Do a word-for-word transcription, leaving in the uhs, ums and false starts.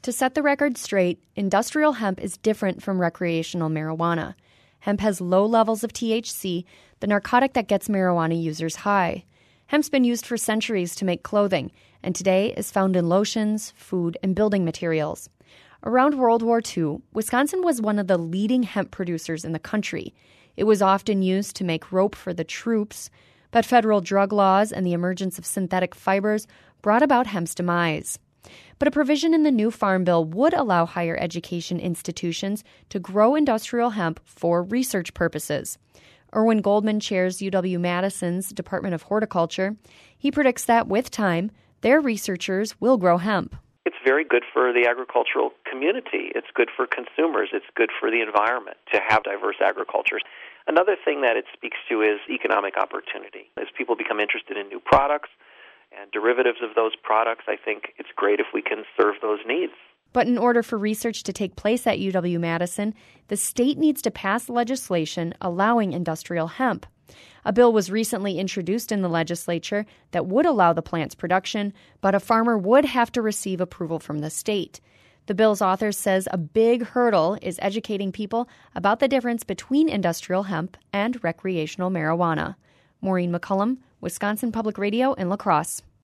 To set the record straight, industrial hemp is different from recreational marijuana. Hemp has low levels of T H C, the narcotic that gets marijuana users high. Hemp's been used for centuries to make clothing, and today is found in lotions, food, and building materials. Around World War Two, Wisconsin was one of the leading hemp producers in the country. It was often used to make rope for the troops, but federal drug laws and the emergence of synthetic fibers brought about hemp's demise. But a provision in the new Farm Bill would allow higher education institutions to grow industrial hemp for research purposes. Erwin Goldman chairs U W-Madison's Department of Horticulture. He predicts that with time, their researchers will grow hemp. It's very good for the agricultural community. It's good for consumers. It's good for the environment to have diverse agriculture. Another thing that it speaks to is economic opportunity. As people become interested in new products and derivatives of those products, I think it's great if we can serve those needs. But in order for research to take place at U W-Madison, the state needs to pass legislation allowing industrial hemp. A bill was recently introduced in the legislature that would allow the plant's production, but a farmer would have to receive approval from the state. The bill's author says a big hurdle is educating people about the difference between industrial hemp and recreational marijuana. Maureen McCullum, Wisconsin Public Radio in La Crosse.